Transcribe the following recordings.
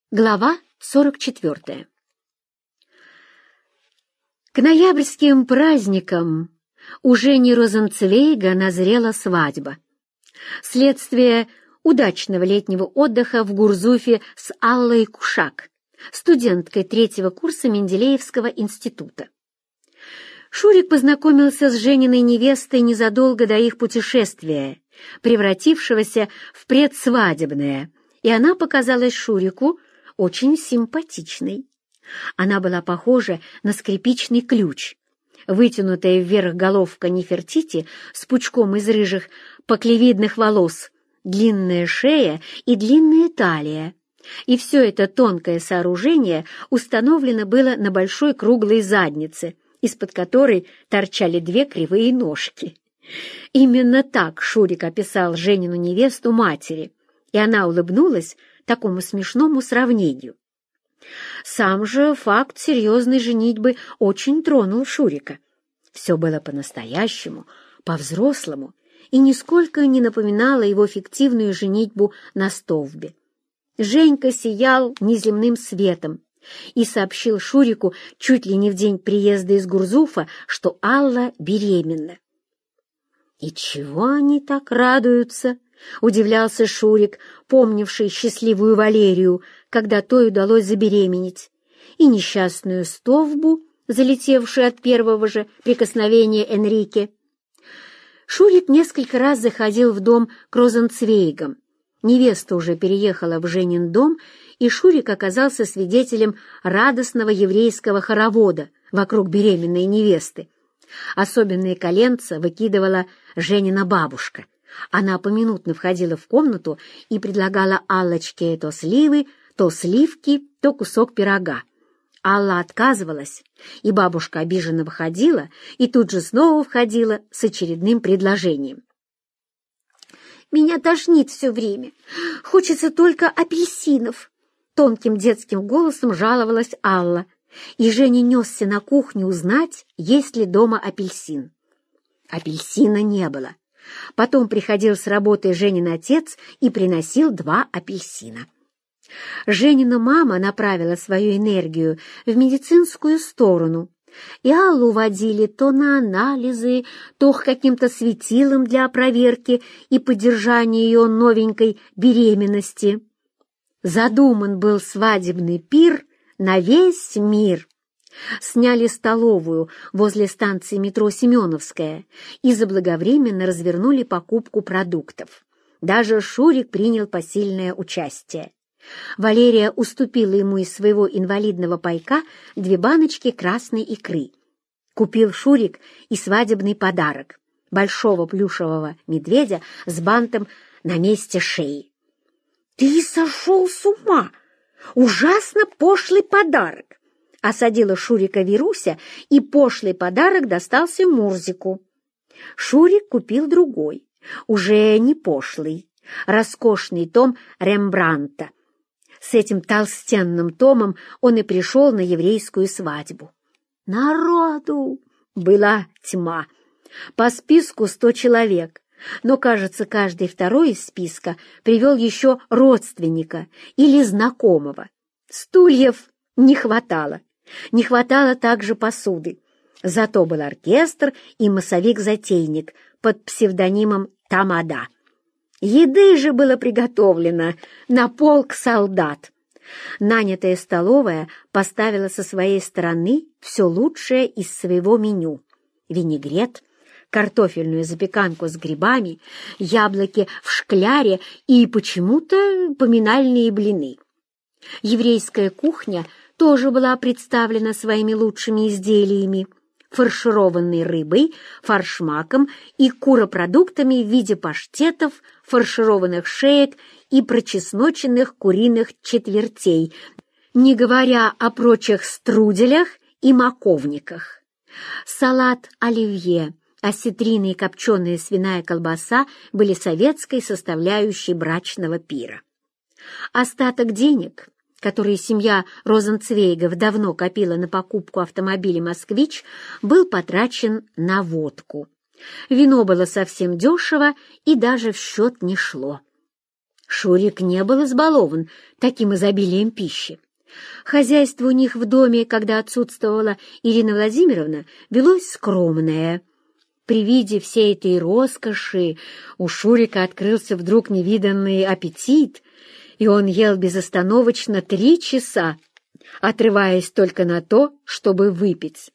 Глава 44. К ноябрьским праздникам у Жени Розенцвейга назрела свадьба. Следствие удачного летнего отдыха в Гурзуфе с Аллой Кушак, студенткой третьего курса Менделеевского института. Шурик познакомился с Жениной невестой незадолго до их путешествия, превратившегося в предсвадебное, и она показалась Шурику очень симпатичной. Она была похожа на скрипичный ключ. Вытянутая вверх головка Нефертити с пучком из рыжих поклевидных волос, длинная шея и длинная талия. И все это тонкое сооружение установлено было на большой круглой заднице, из-под которой торчали две кривые ножки. Именно так Шурик описал Женину невесту матери, и она улыбнулась такому смешному сравнению. Сам же факт серьезной женитьбы очень тронул Шурика. Все было по-настоящему, по-взрослому, и нисколько не напоминало его фиктивную женитьбу на столбе. Женька сиял неземным светом и сообщил Шурику чуть ли не в день приезда из Гурзуфа, что Алла беременна. «И чего они так радуются?» — удивлялся Шурик, помнивший счастливую Валерию, когда той удалось забеременеть, и несчастную Стовбу, залетевшую от первого же прикосновения Энрике. Шурик несколько раз заходил в дом к Розенцвейгам. Невеста уже переехала в Женин дом, и Шурик оказался свидетелем радостного еврейского хоровода вокруг беременной невесты. Особенные коленца выкидывала Женина бабушка. Она поминутно входила в комнату и предлагала Аллочке то сливы, то сливки, то кусок пирога. Алла отказывалась, и бабушка обиженно выходила и тут же снова входила с очередным предложением. «Меня тошнит все время. Хочется только апельсинов», — тонким детским голосом жаловалась Алла, и Женя несся на кухню узнать, есть ли дома апельсин. Апельсина не было. Потом приходил с работы Женин отец и приносил 2 апельсина. Женина мама направила свою энергию в медицинскую сторону, и Аллу водили то на анализы, то к каким-то светилам для проверки и поддержания ее новенькой беременности. Задуман был свадебный пир на весь мир. Сняли столовую возле станции метро Семеновская и заблаговременно развернули покупку продуктов. Даже Шурик принял посильное участие. Валерия уступила ему из своего инвалидного пайка 2 баночки красной икры. Купил Шурик и свадебный подарок — большого плюшевого медведя с бантом на месте шеи. «Ты сошел с ума! Ужасно пошлый подарок!» Осадила Шурика Вируся, и пошлый подарок достался Мурзику. Шурик купил другой, уже не пошлый, роскошный том Рембрандта. С этим толстенным томом он и пришел на еврейскую свадьбу. Народу была тьма. По списку 100 человек, но, кажется, каждый второй из списка привел еще родственника или знакомого. Стульев не хватало. Не хватало также посуды. Зато был оркестр и массовик-затейник под псевдонимом Тамада. Еды же было приготовлено на полк солдат. Нанятая столовая поставила со своей стороны все лучшее из своего меню: винегрет, картофельную запеканку с грибами, яблоки в шкляре и почему-то поминальные блины. Еврейская кухня тоже была представлена своими лучшими изделиями: фаршированной рыбой, форшмаком и куропродуктами в виде паштетов, фаршированных шеек и прочесноченных куриных четвертей, не говоря о прочих струделях и маковниках. Салат оливье, осетрина и копченая свиная колбаса были советской составляющей брачного пира. Остаток денег, которые семья Розенцвейгов давно копила на покупку автомобиля «Москвич», был потрачен на водку. Вино было совсем дешево и даже в счет не шло. Шурик не был избалован таким изобилием пищи. Хозяйство у них в доме, когда отсутствовала Ирина Владимировна, велось скромное. При виде всей этой роскоши у Шурика открылся вдруг невиданный аппетит, и он ел безостановочно 3 часа, отрываясь только на то, чтобы выпить.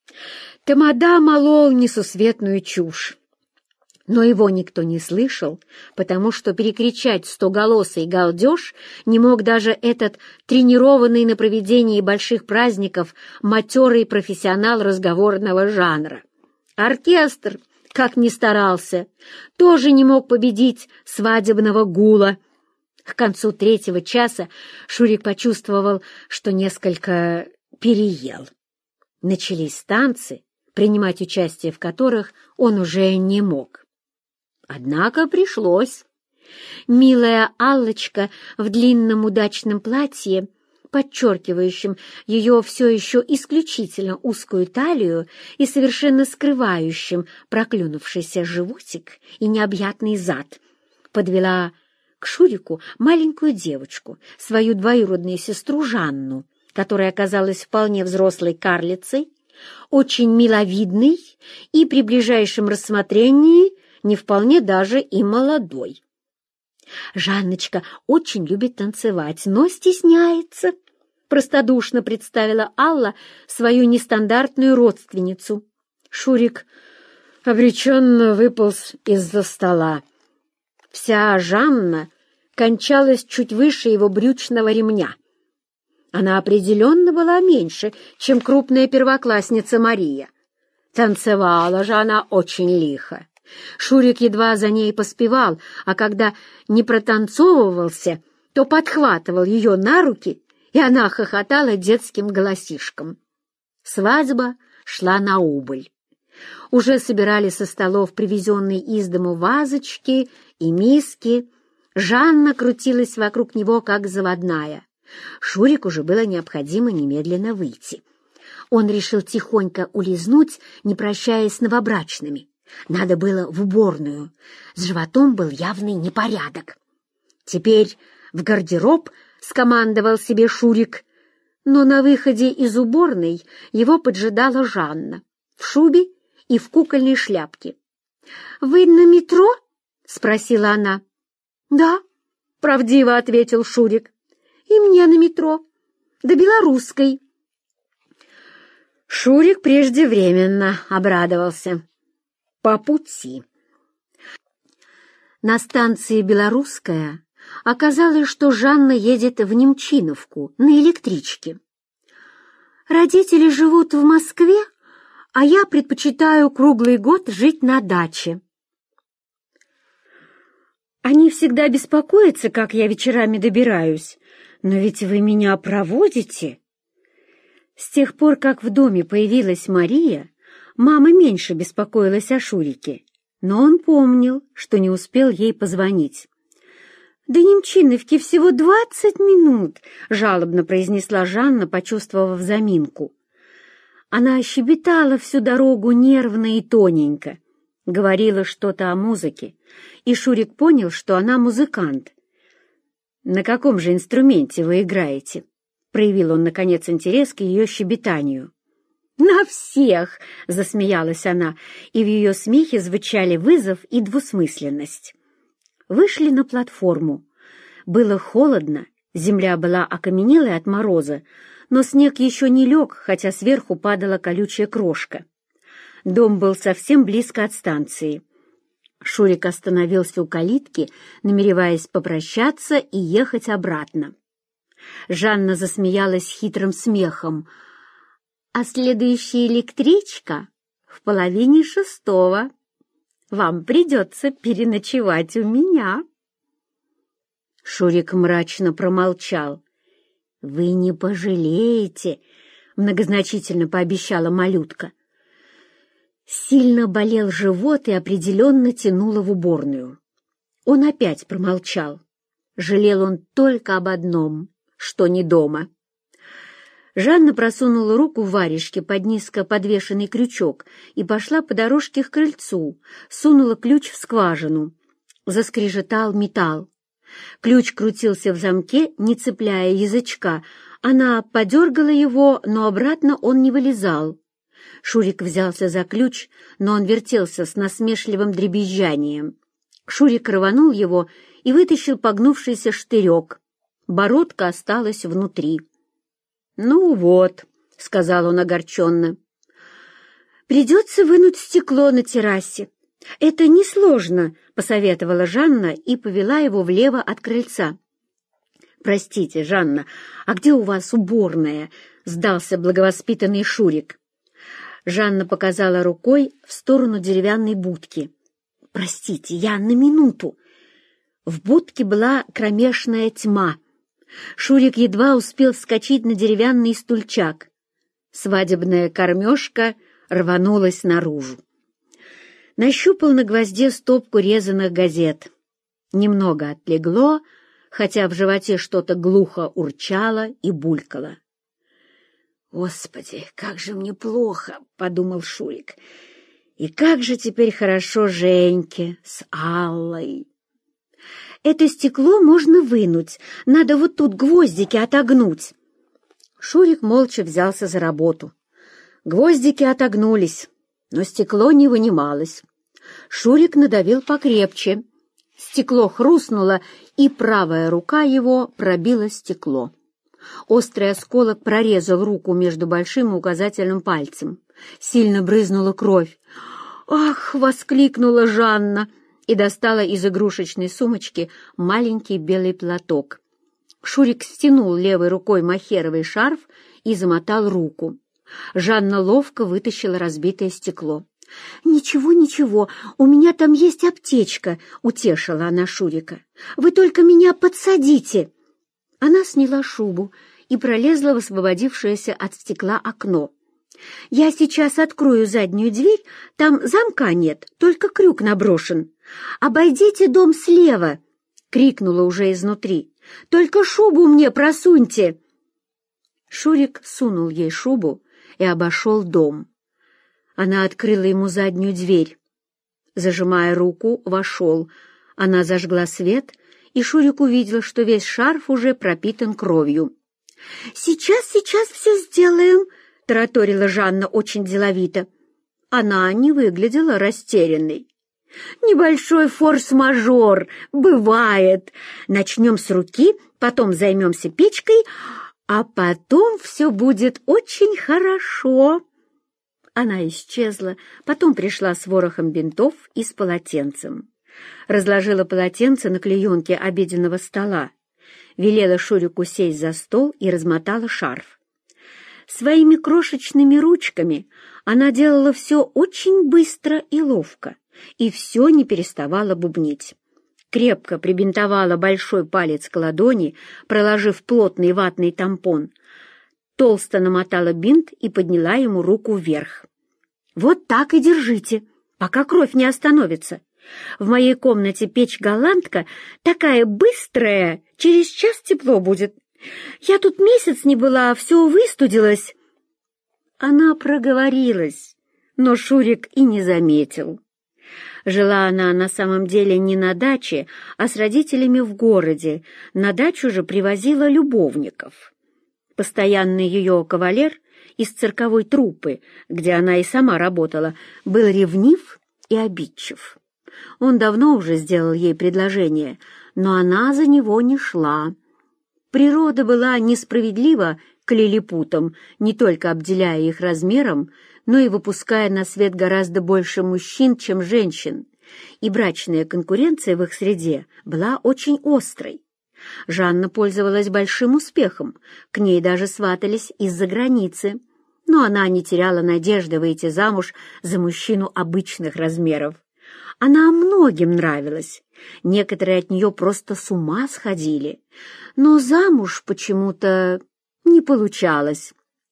Тамада молол несусветную чушь, но его никто не слышал, потому что перекричать стоголосый галдеж не мог даже этот тренированный на проведении больших праздников матерый профессионал разговорного жанра. Оркестр, как ни старался, тоже не мог победить свадебного гула. К концу 3-го часа Шурик почувствовал, что несколько переел. Начались танцы, принимать участие в которых он уже не мог. Однако пришлось. Милая Аллочка в длинном удачном платье, подчеркивающем ее все еще исключительно узкую талию и совершенно скрывающим проклюнувшийся животик и необъятный зад, подвела к Шурику маленькую девочку, свою двоюродную сестру Жанну, которая оказалась вполне взрослой карлицей, очень миловидной и при ближайшем рассмотрении не вполне даже и молодой. «Жанночка очень любит танцевать, но стесняется», — простодушно представила Алла свою нестандартную родственницу. Шурик обреченно выполз из-за стола. Вся Жанна кончалась чуть выше его брючного ремня. Она определенно была меньше, чем крупная первоклассница Мария. Танцевала же она очень лихо. Шурик едва за ней поспевал, а когда не протанцовывался, то подхватывал ее на руки, и она хохотала детским голосишком. Свадьба шла на убыль. Уже собирали со столов привезенные из дому вазочки и миски. Жанна крутилась вокруг него, как заводная. Шурику же было необходимо немедленно выйти. Он решил тихонько улизнуть, не прощаясь с новобрачными. Надо было в уборную. С животом был явный непорядок. Теперь в гардероб скомандовал себе Шурик, но на выходе из уборной его поджидала Жанна в шубе и в кукольной шляпке. «Вы на метро?» — спросила она. «Да», — правдиво ответил Шурик. «И мне на метро. До Белорусской». Шурик преждевременно обрадовался. По пути. На станции Белорусская оказалось, что Жанна едет в Немчиновку на электричке. «Родители живут в Москве, а я предпочитаю круглый год жить на даче. Они всегда беспокоятся, как я вечерами добираюсь, но ведь вы меня проводите». С тех пор, как в доме появилась Мария, мама меньше беспокоилась о Шурике, но он помнил, что не успел ей позвонить. «До Немчиновки всего 20 минут», — жалобно произнесла Жанна, почувствовав заминку. Она щебетала всю дорогу нервно и тоненько, говорила что-то о музыке, и Шурик понял, что она музыкант. «На каком же инструменте вы играете?» — проявил он, наконец, интерес к ее щебетанию. «На всех!» — засмеялась она, и в ее смехе звучали вызов и двусмысленность. Вышли на платформу. Было холодно, земля была окаменелой от мороза, но снег еще не лег, хотя сверху падала колючая крошка. Дом был совсем близко от станции. Шурик остановился у калитки, намереваясь попрощаться и ехать обратно. Жанна засмеялась хитрым смехом. «А следующая электричка в 5:30. Вам придется переночевать у меня». Шурик мрачно промолчал. «Вы не пожалеете», — многозначительно пообещала малютка. Сильно болел живот и определенно тянуло в уборную. Он опять промолчал. Жалел он только об одном, что не дома. Жанна просунула руку в варежке под низко подвешенный крючок и пошла по дорожке к крыльцу, сунула ключ в скважину. Заскрежетал металл. Ключ крутился в замке, не цепляя язычка. Она подергала его, но обратно он не вылезал. Шурик взялся за ключ, но он вертелся с насмешливым дребезжанием. Шурик рванул его и вытащил погнувшийся штырек. Бородка осталась внутри. «Ну вот», — сказал он огорченно. «Придется вынуть стекло на террасе. Это несложно», — посоветовала Жанна и повела его влево от крыльца. «Простите, Жанна, а где у вас уборная?» — сдался благовоспитанный Шурик. Жанна показала рукой в сторону деревянной будки. «Простите, я на минуту». В будке была кромешная тьма. Шурик едва успел вскочить на деревянный стульчак. Свадебная кормежка рванулась наружу. Нащупал на гвозде стопку резаных газет. Немного отлегло, хотя в животе что-то глухо урчало и булькало. «Господи, как же мне плохо!» — подумал Шурик. «И как же теперь хорошо Женьке с Аллой!» «Это стекло можно вынуть, надо вот тут гвоздики отогнуть». Шурик молча взялся за работу. Гвоздики отогнулись, но стекло не вынималось. Шурик надавил покрепче. Стекло хрустнуло, и правая рука его пробила стекло. Острый осколок прорезал руку между большим и указательным пальцем. Сильно брызнула кровь. «Ах!» — воскликнула Жанна и достала из игрушечной сумочки маленький белый платок. Шурик стянул левой рукой мохеровый шарф и замотал руку. Жанна ловко вытащила разбитое стекло. «Ничего, ничего, у меня там есть аптечка», — утешила она Шурика. «Вы только меня подсадите». Она сняла шубу и пролезла в освободившееся от стекла окно. «Я сейчас открою заднюю дверь, там замка нет, только крюк наброшен. Обойдите дом слева!» — крикнула уже изнутри. «Только шубу мне просуньте!» Шурик сунул ей шубу и обошел дом. Она открыла ему заднюю дверь. Зажимая руку, вошел. Она зажгла свет, и Шурик увидел, что весь шарф уже пропитан кровью. «Сейчас все сделаем!» — тараторила Жанна очень деловито. Она не выглядела растерянной. «Небольшой форс-мажор, бывает. Начнем с руки, потом займемся печкой, а потом все будет очень хорошо». Она исчезла, потом пришла с ворохом бинтов и с полотенцем. Разложила полотенце на клеенке обеденного стола, велела Шурику сесть за стол и размотала шарф. Своими крошечными ручками она делала все очень быстро и ловко, и все не переставала бубнить. Крепко прибинтовала большой палец к ладони, проложив плотный ватный тампон. Толсто намотала бинт и подняла ему руку вверх. «Вот так и держите, пока кровь не остановится. В моей комнате печь-голландка такая быстрая, через час тепло будет. Я тут месяц не была, все выстудилось». Она проговорилась, но Шурик и не заметил. Жила она на самом деле не на даче, а с родителями в городе. На дачу же привозила любовников. Постоянный ее кавалер из цирковой труппы, где она и сама работала, был ревнив и обидчив. Он давно уже сделал ей предложение, но она за него не шла. Природа была несправедлива к лилипутам, не только обделяя их размером, но и выпуская на свет гораздо больше мужчин, чем женщин, и брачная конкуренция в их среде была очень острой. Жанна пользовалась большим успехом, к ней даже сватались из-за границы, но она не теряла надежды выйти замуж за мужчину обычных размеров. Она многим нравилась, некоторые от нее просто с ума сходили, но замуж почему-то не получалось.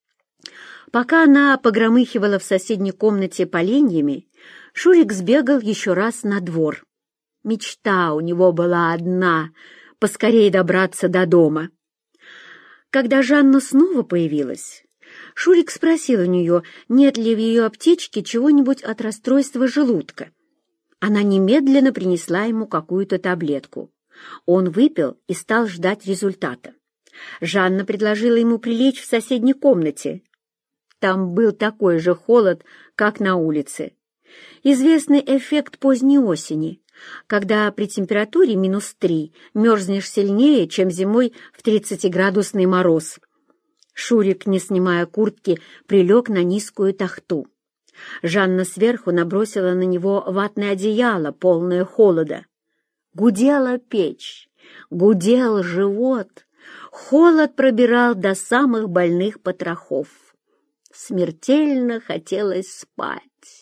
Пока она погромыхивала в соседней комнате поленьями, Шурик сбегал еще раз на двор. Мечта у него была одна — поскорее добраться до дома. Когда Жанна снова появилась, Шурик спросил у нее, нет ли в ее аптечке чего-нибудь от расстройства желудка. Она немедленно принесла ему какую-то таблетку. Он выпил и стал ждать результата. Жанна предложила ему прилечь в соседней комнате. Там был такой же холод, как на улице. Известный эффект поздней осени, когда при температуре -3 мерзнешь сильнее, чем зимой в 30-градусный мороз. Шурик, не снимая куртки, прилег на низкую тахту. Жанна сверху набросила на него ватное одеяло, полное холода. Гудела печь, гудел живот, холод пробирал до самых больных потрохов. Смертельно хотелось спать.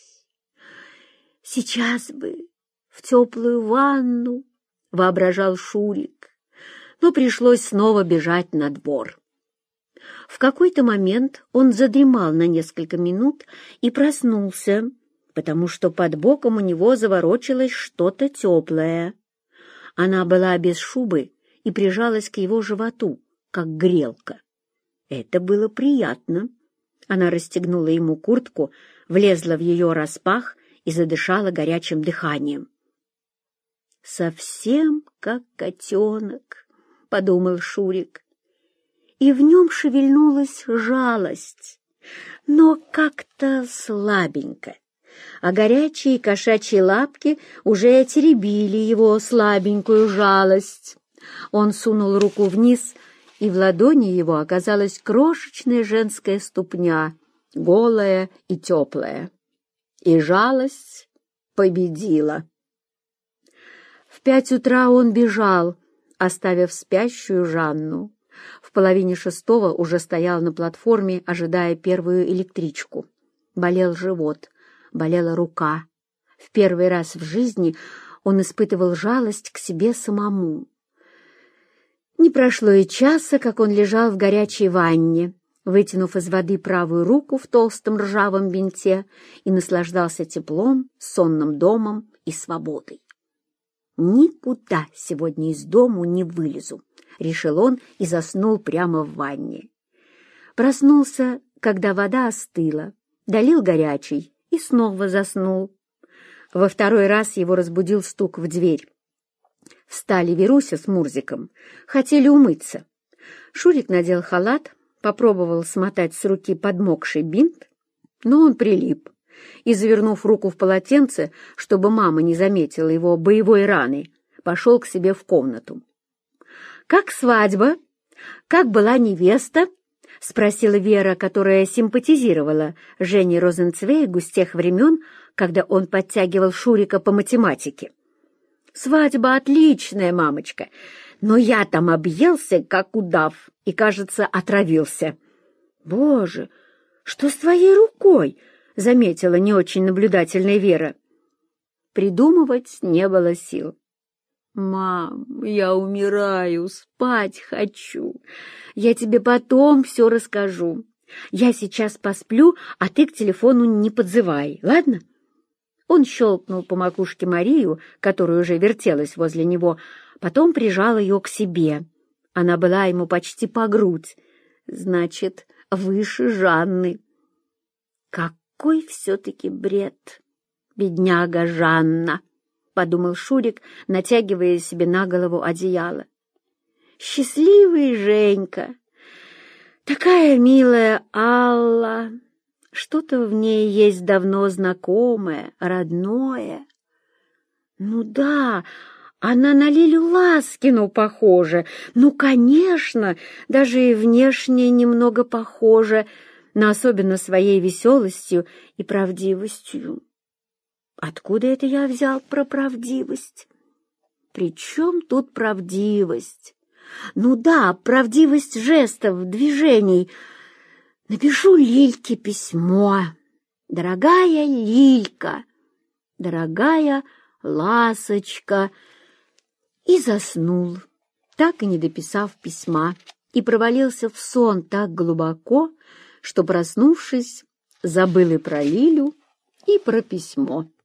«Сейчас бы в теплую ванну», — воображал Шурик, но пришлось снова бежать на двор. В какой-то момент он задремал на несколько минут и проснулся, потому что под боком у него заворочилось что-то теплое. Она была без шубы и прижалась к его животу, как грелка. Это было приятно. Она расстегнула ему куртку, влезла в ее распах и задышала горячим дыханием. «Совсем как котенок», — подумал Шурик. И в нем шевельнулась жалость, но как-то слабенько, а горячие кошачьи лапки уже теребили его слабенькую жалость. Он сунул руку вниз, и в ладони его оказалась крошечная женская ступня, голая и теплая. И жалость победила. В 5 утра он бежал, оставив спящую Жанну. В 5:30 уже стоял на платформе, ожидая первую электричку. Болел живот, болела рука. В первый раз в жизни он испытывал жалость к себе самому. Не прошло и часа, как он лежал в горячей ванне, вытянув из воды правую руку в толстом ржавом бинте, и наслаждался теплом, сонным домом и свободой. «Никуда сегодня из дому не вылезу», — решил он и заснул прямо в ванне. Проснулся, когда вода остыла, долил горячий и снова заснул. Во второй раз его разбудил стук в дверь. Встали Веруся с Мурзиком, хотели умыться. Шурик надел халат, попробовал смотать с руки подмокший бинт, но он прилип, и, завернув руку в полотенце, чтобы мама не заметила его боевой раны, пошел к себе в комнату. «Как свадьба? Как была невеста?» — спросила Вера, которая симпатизировала Жене Розенцвейгу с тех времен, когда он подтягивал Шурика по математике. «Свадьба отличная, мамочка, но я там объелся, как удав, и, кажется, отравился». «Боже, что с твоей рукой?» — заметила не очень наблюдательная Вера. Придумывать не было сил. «Мам, я умираю, спать хочу. Я тебе потом все расскажу. Я сейчас посплю, а ты к телефону не подзывай, ладно?» Он щелкнул по макушке Марию, которая уже вертелась возле него, потом прижал ее к себе. Она была ему почти по грудь, значит, выше Жанны. «Какой все-таки бред! Бедняга Жанна!» — подумал Шурик, натягивая себе на голову одеяло. «Счастливый Женька! Такая милая Алла! Что-то в ней есть давно знакомое, родное. Ну да, она на Лилю Ласкину похожа. Ну, конечно, даже и внешне немного похожа, но особенно своей веселостью и правдивостью. Откуда это я взял про правдивость? При чем тут правдивость? Ну да, правдивость жестов, движений. Напишу Лильке письмо. Дорогая Лилька, дорогая Ласочка. И заснул, так и не дописав письма, и провалился в сон так глубоко, что, проснувшись, забыл и про Лилю, и про письмо.